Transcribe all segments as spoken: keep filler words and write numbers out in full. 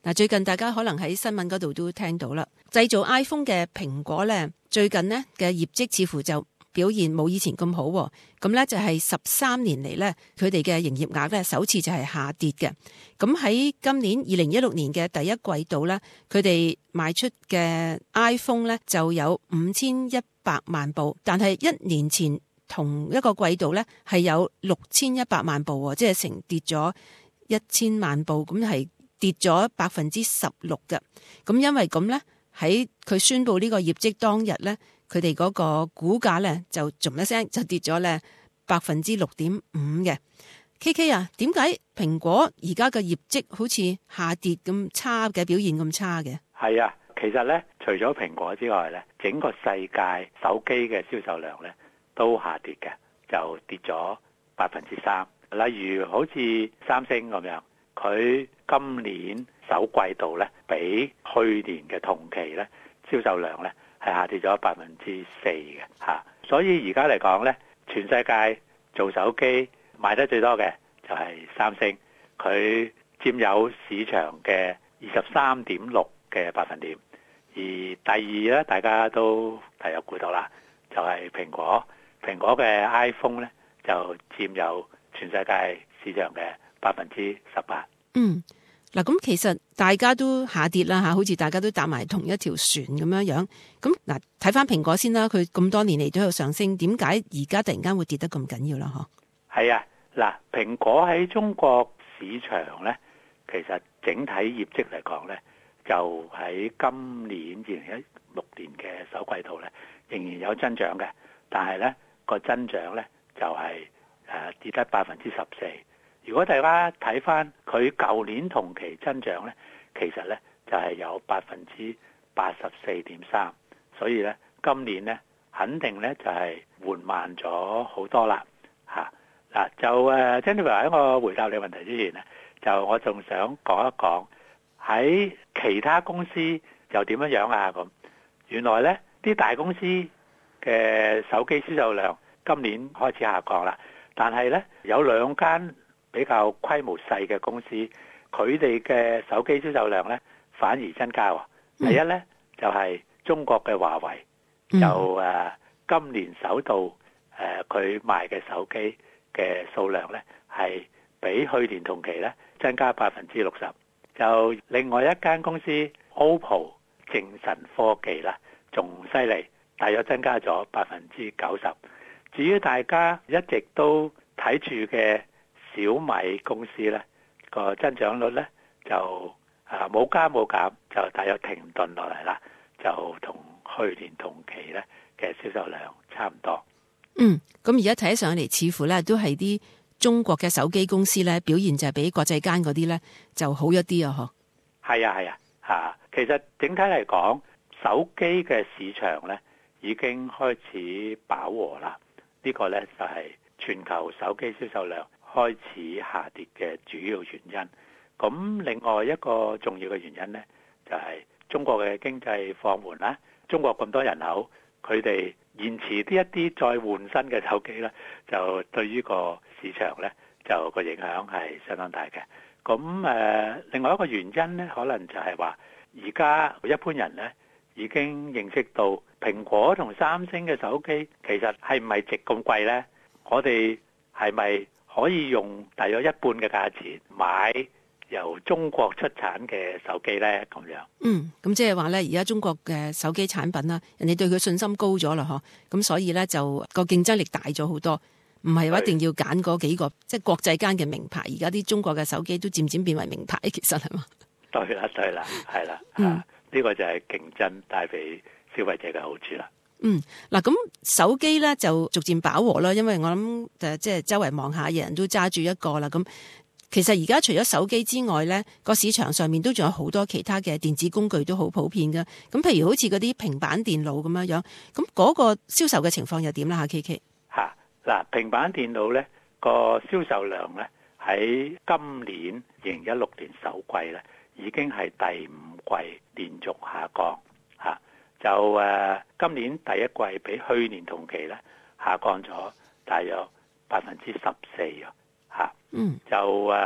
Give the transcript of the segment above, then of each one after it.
嗱，最近大家可能喺新聞嗰度都聽到啦，製造 iPhone 嘅蘋果咧，最近呢嘅業績似乎就表現冇以前咁好，咁咧就係十三年嚟咧，佢哋嘅營業額咧首次就係下跌嘅。咁喺今年二零一六年嘅第一季度咧，佢哋賣出嘅 iPhone 咧就有五千一百萬部，但係一年前同一個季度咧係有六千一百萬部，即係成跌咗一千萬部，咁係跌咗百分之十六嘅。咁因為咁咧，喺佢宣布呢個業績當日咧，佢哋嗰個股價咧就嘭一聲就跌咗咧百分之六點五嘅。K K 啊，點解蘋果而家嘅業績好似下跌咁差嘅，表現咁差嘅？ 係啊，其實咧除咗蘋果之外咧，整個世界手機嘅銷售量咧都下跌嘅，就跌咗百分之三。例如好似三星咁樣，佢今年首季度咧比去年嘅同期咧銷售量咧係下跌咗百分之四嘅嚇。所以而家嚟講咧，全世界做手機賣得最多嘅就係三星，佢佔有市場嘅二十三點六嘅百分點。而第二咧，大家都大有估到啦，就係蘋果。蘋果嘅 iPhone 咧就佔有全世界市場嘅百分之十八。 嗯，嗱，咁其實大家都下跌啦吓，好似大家都搭埋同一條船咁樣樣。咁嗱，睇翻蘋果先啦，佢咁多年嚟都有上升，點解而家突然間會跌得咁緊要啦？嗬？ 係啊，嗱，蘋果喺中國市場咧，其實整體業績嚟講咧，就喺今年二零一六年嘅首季度咧，仍然有增長嘅，但係咧個增長咧就係誒跌得百分之十四。如果大家睇翻佢舊年同期增長咧，其實咧就係有百分之八十四點三，所以咧今年咧肯定咧就係緩慢咗好多啦嚇。嗱，就誒 Jennifer 喺我回答你問題之前咧，就我仲想講一講喺其他公司又點樣樣啊咁。原來咧啲大公司嘅手機銷售量今年開始下降啦，但係咧有兩間比較規模細嘅公司，佢哋嘅手機銷售量咧反而增加喎。第一咧就係中國嘅華為，就誒今年首度誒佢賣嘅手機嘅數量咧係比去年同期咧增加百分之六十。就另外一間公司 O P P O 正神科技啦，仲犀利，大約增加咗百分之九十。至於大家一直都睇住嘅小米公司咧，個增長率咧就啊冇加冇減，就大約停頓落嚟啦，就同去年同期咧嘅銷售量差唔多。 嗯，咁而家睇起上嚟，似乎咧都係啲中國嘅手機公司咧表現就係比國際間嗰啲咧就好一啲啊！嗬， 係啊係啊嚇，其實整體嚟講，手機嘅市場咧已經開始飽和啦。呢個咧就係全球手機銷售量開始下跌嘅主要原因。咁另外一個重要嘅原因咧，就係中國嘅經濟放緩啦。中國咁多人口，佢哋延遲啲一啲再換新嘅手機咧，就對於個市場咧就個影響係相當大嘅。咁誒，另外一個原因咧，可能就係話而家一般人咧已經認識到蘋果同三星嘅手機其實係唔係值咁貴咧？我哋係咪可以用大約一半嘅價錢買由中國出產嘅手機咧？咁樣嗯，咁即係話咧，而家中國嘅手機產品啦，人哋對佢信心高咗啦，嗬，咁所以咧就個競爭力大咗好多，唔係話一定要揀嗰幾個即係國際間嘅名牌。而家啲中國嘅手機都漸漸變為名牌，其實係嘛？對啦，對啦，係啦， 嗯， 呢、這個就係競爭帶俾消費者嘅好處啦。 嗯，嗱，咁手機咧就逐漸飽和啦，因為我諗誒，即係周圍望下，人人都揸住一個啦。咁其實而家除咗手機之外咧，個市場上面都仲有好多其他嘅電子工具都好普遍㗎。咁譬如好似嗰啲平板電腦咁樣樣，咁嗰個銷售嘅情況又點啦？吓 K K 吓嗱，平板電腦咧個銷售量咧喺今年二零一六年首季咧已經係第五季連續下降吓。就誒、啊，今年第一季比去年同期咧下降咗大約百分之十四啊，嚇，嗯，就誒、啊，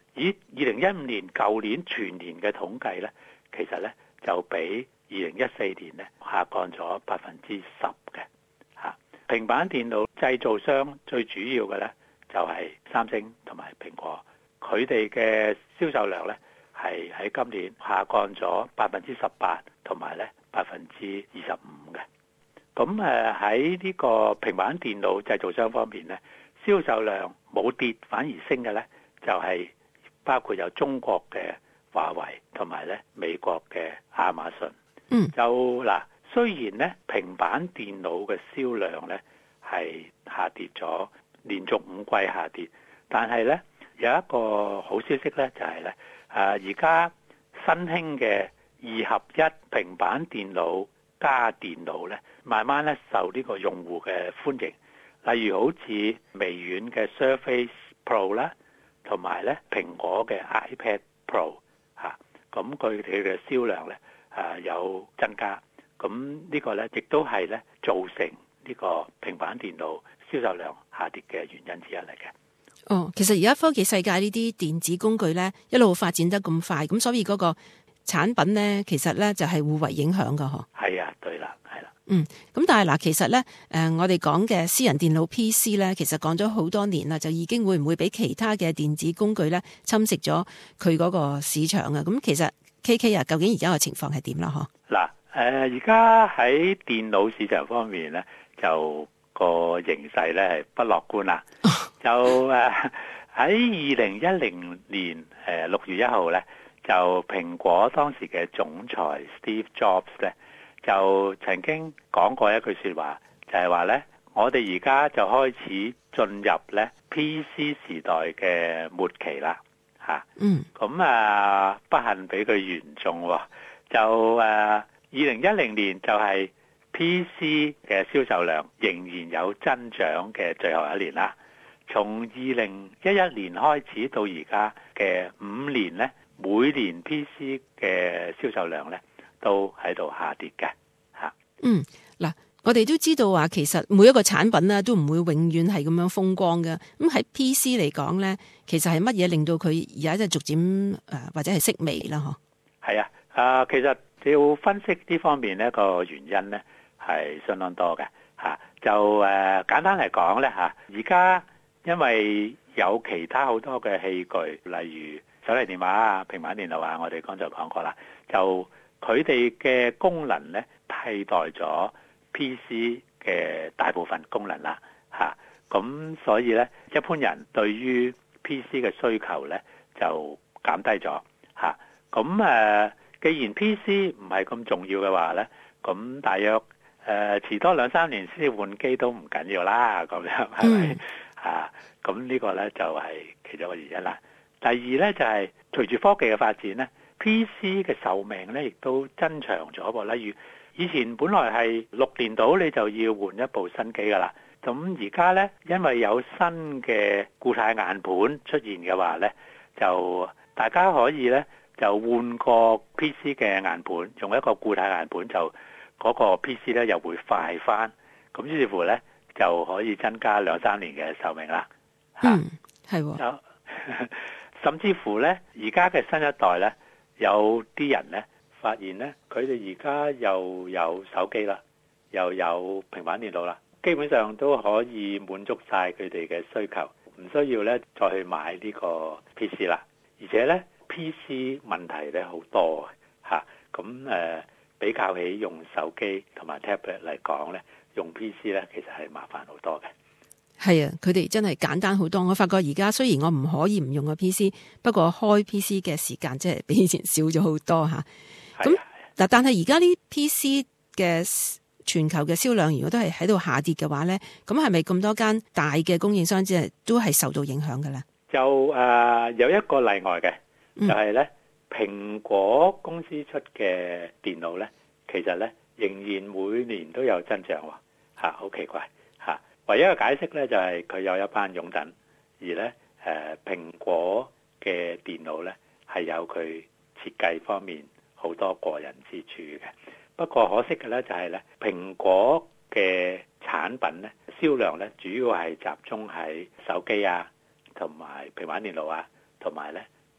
以二零一五年舊年全年嘅統計咧，其實咧就比二零一四年咧下降咗百分之十嘅嚇。平板電腦製造商最主要嘅咧就係三星同埋蘋果，佢哋嘅銷售量咧係喺今年下降咗百分之十八同埋咧百分之二十五嘅。咁誒喺呢個平板電腦製造商方面咧，銷售量冇跌反而升嘅咧，就係包括有中國嘅華為同埋咧美國嘅亞馬遜。 嗯， 就嗱，雖然咧平板電腦嘅銷量咧係下跌咗，連續五季下跌，但係咧有一個好消息咧，就係咧誒而家新興嘅二合一平板電腦加電腦咧，慢慢咧受呢個用戶嘅歡迎。例如好似微軟嘅 Surface Pro 啦，同埋咧蘋果嘅 iPad Pro 嚇，咁佢哋嘅銷量咧啊有增加。咁呢個咧亦都係咧造成呢個平板電腦銷售量下跌嘅原因之一嚟嘅。 哦，其實而家科技世界呢啲電子工具咧一路發展得咁快，咁所以嗰個產品咧其實咧就係互為影響噶，嗬。 係啊，對啦，係啦。 嗯，咁但係嗱，其實咧，誒、呃，我哋講嘅私人電腦 P C 咧，其實講咗好多年啦，就已經會唔會俾其他嘅電子工具咧侵蝕咗佢嗰個市場啊？咁其實 K K 啊，究竟而家嘅情況係點啦？嗬？嗱，誒， 而家喺電腦市場方面咧，就個形勢咧係不樂觀啦。就誒喺二零一零年誒六月一號咧，就蘋果當時嘅總裁 Steve Jobs 咧，就曾經講過一句說話，就係話咧，我哋而家就開始進入咧 P C 時代嘅末期啦，嚇。 嗯。 咁啊，不幸俾佢言中喎，就誒二零一零年就係 P C 嘅銷售量仍然有增長嘅最後一年啦。從二零一一年開始到而家嘅五年咧，每年 P C 嘅銷售量咧都喺度下跌嘅嚇。 嗯，嗱，我哋都知道話，其實每一個產品咧都唔會永遠係咁樣風光嘅。咁喺 P C 嚟講咧，其實係乜嘢令到佢而家即係逐漸誒、呃、或者係式微啦？嗬。 係啊，啊其實要分析呢方面呢個原因咧係相當多嘅嚇。就誒、呃、簡單嚟講咧嚇，而家因為有其他好多嘅器具，例如手提電話啊、平板電腦啊，我哋剛才講過啦，就佢哋嘅功能咧替代咗 P C 嘅大部分功能啦，嚇。咁所以咧，一般人對於 P C 嘅需求咧就減低咗嚇。咁誒，既然 P C 唔係咁重要嘅話咧，咁大約誒遲多兩三年先至換機都唔緊要啦，咁樣係咪？啊，咁呢個咧就係其中一個原因啦。第二咧就係隨住科技嘅發展咧 ，P C 嘅壽命咧亦都增長咗噃。例如以前本來係六年度你就要換一部新機噶啦，咁而家咧因為有新嘅固態硬盤出現嘅話咧，就大家可以咧就換個 P C 嘅硬盤，用一個固態硬盤就嗰個 P C 咧又會快翻，咁於是乎咧就可以增加兩三年嘅壽命啦。 嗯，係喎。 甚至乎咧，而家嘅新一代咧，有啲人咧發現咧，佢哋而家又有手機啦，又有平板電腦啦，基本上都可以滿足晒佢哋嘅需求，唔需要咧再去買呢個 P C 啦。而且咧 P C 問題咧好多嚇，咁誒、呃、比較起用手機同埋 tablet 嚟講咧，用 P C 咧其實係麻煩好多嘅。 係啊，佢哋真係簡單好多。我發覺而家雖然我唔可以唔用個 P C，不過開 P C 嘅時間即係比以前少咗好多吓。咁嗱，但係而家啲 P C 嘅全球嘅銷量如果都係喺度下跌嘅話咧，咁係咪咁多間大嘅供應商即係都係受到影響嘅咧？ 就誒、呃、有一個例外嘅，就係咧蘋果公司出嘅電腦咧，其實咧仍然每年都有增長喎，吓，好奇怪吓。唯一嘅解釋咧就係佢有一班擁躉，而咧誒蘋果嘅電腦咧係有佢設計方面好多過人之處嘅。不過可惜嘅咧就係咧蘋果嘅產品咧銷量咧主要係集中喺手機啊同埋平板電腦啊同埋咧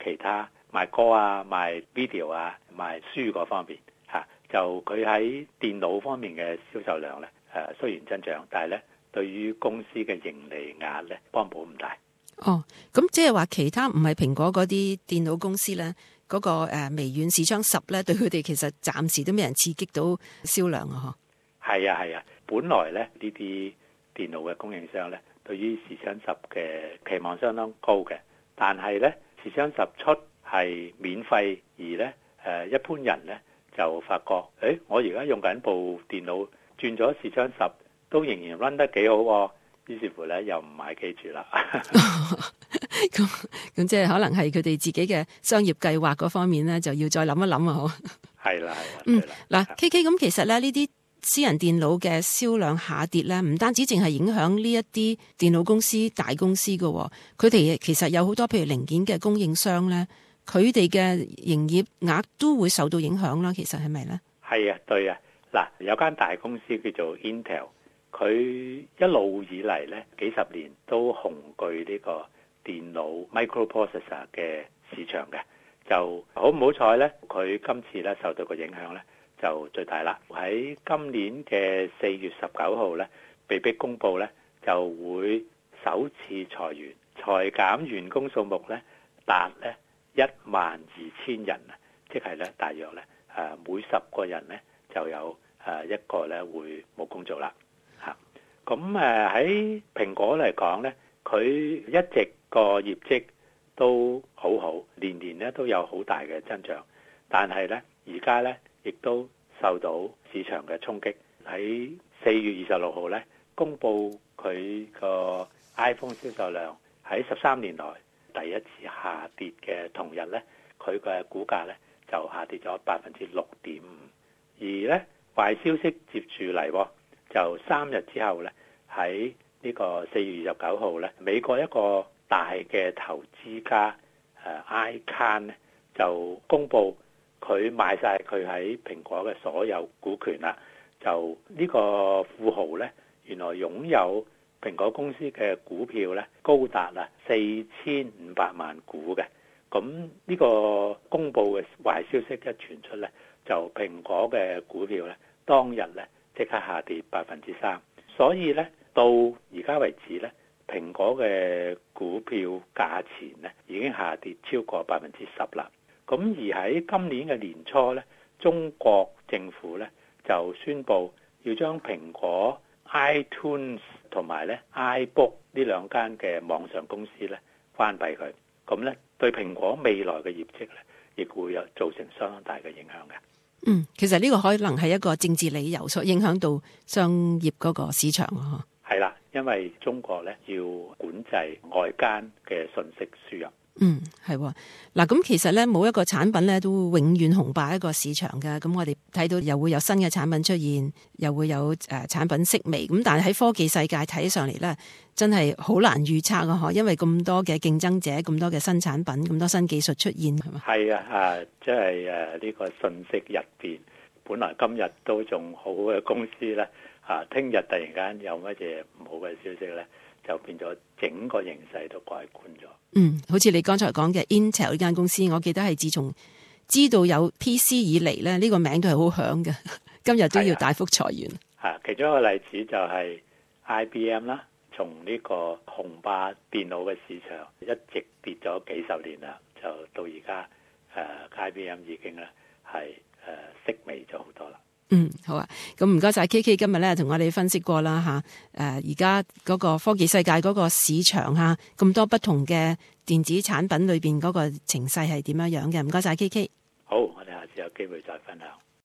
其他賣歌啊、賣 video 啊、賣書嗰方面嚇，就佢喺電腦方面嘅銷售量咧誒雖然增長，但係咧對於公司嘅盈利額咧幫補唔大。 哦，咁即係話其他唔係蘋果嗰啲電腦公司咧，嗰、嗰個誒微軟視窗十咧，對佢哋其實暫時都未人刺激到銷量啊！嗬，係啊係啊，本來咧呢啲電腦嘅供應商咧，對於視窗十嘅期望相當高嘅，但係咧視窗十出係免費，而咧誒一般人咧就發覺，誒我而家用緊部電腦轉咗視窗十，都仍然 run 得幾好喎。於是乎咧，又唔買記住啦。 咁咁即係可能係佢哋自己嘅商業計劃嗰方面咧，就要再諗一諗啊！好， 係啦，係啦。 嗯，嗱，K K 咁其實咧，呢啲私人電腦嘅銷量下跌咧，唔單止淨係影響呢一啲電腦公司大公司嘅，佢哋其實有好多譬如零件嘅供應商咧，佢哋嘅營業額都會受到影響啦。其實係咪咧？係啊，對啊。嗱，有間大公司叫做 Intel。佢一路以嚟咧，幾十年都雄踞呢個電腦 microprocessor 嘅市場嘅，就好唔好彩咧？佢今次咧受到個影響咧就最大啦。喺今年嘅四月十九號咧，被逼公佈咧就會首次裁員，裁減員工數目咧達咧一萬二千人啊，即係咧大約咧誒每十個人咧就有誒一個咧會冇工做啦。咁誒喺蘋果嚟講咧，佢一直個業績都好好，年年咧都有好大嘅增長。但係咧，而家咧亦都受到市場嘅衝擊。喺四月二十六號咧，公佈佢個 iPhone 銷售量喺十三年來第一次下跌嘅同日咧，佢嘅股價咧就下跌咗百分之六點五。而咧壞消息接住嚟喎。就三日之後咧，喺呢個四月二十九號咧，美國一個大嘅投資家誒 Icahn 咧就公佈佢賣晒佢喺蘋果嘅所有股權啦。就呢個富豪咧，原來擁有蘋果公司嘅股票咧，高達啊四千五百萬股嘅。咁呢個公佈嘅壞消息一傳出咧，就蘋果嘅股票咧當日咧，即刻下跌百分之三，所以咧到而家為止咧，蘋果嘅股票價錢咧已經下跌超過百分之十啦。咁而喺今年嘅年初咧，中國政府咧就宣布要將蘋果 iTunes 同埋咧 iBook 呢兩間嘅網上公司咧關閉佢，咁咧對蘋果未來嘅業績咧，亦會有造成相當大嘅影響嘅。嗯，其實呢個可能係一個政治理由，所影響到商業嗰個市場啊。係啦，因為中國咧要管制外間嘅信息輸入。嗯，係嗱，咁其實咧冇一個產品咧都永遠雄霸一個市場嘅。咁我哋睇到又會有新嘅產品出現，又會有誒、呃、產品式微。咁但係喺科技世界睇上嚟咧，真係好難預測啊！嗬，因為咁多嘅競爭者，咁多嘅新產品，咁多新技術出現，係嘛？係啊，啊，即係誒呢個信息日變，本來今日都仲好嘅公司咧，啊，聽日突然間有乜嘢唔好嘅消息咧，就變咗整個形勢都改觀咗。嗯，好似你剛才講嘅 Intel 呢間公司，我記得係自從知道有 P C 以嚟咧，呢、呢個名都係好響嘅。今日都要大幅裁員。啊，其中一個例子就係 I B M 啦，從呢個雄霸電腦嘅市場一直跌咗幾十年啦，就到而家誒 I B M 已經咧係誒息微咗好多啦。嗯，好啊，咁唔該晒 K K 今日咧同我哋分析過啦吓，誒而家嗰個科技世界嗰個市場吓，咁多不同嘅電子產品裏邊嗰個情勢係點樣樣嘅？唔該晒 K K。好，我哋下次有機會再分享。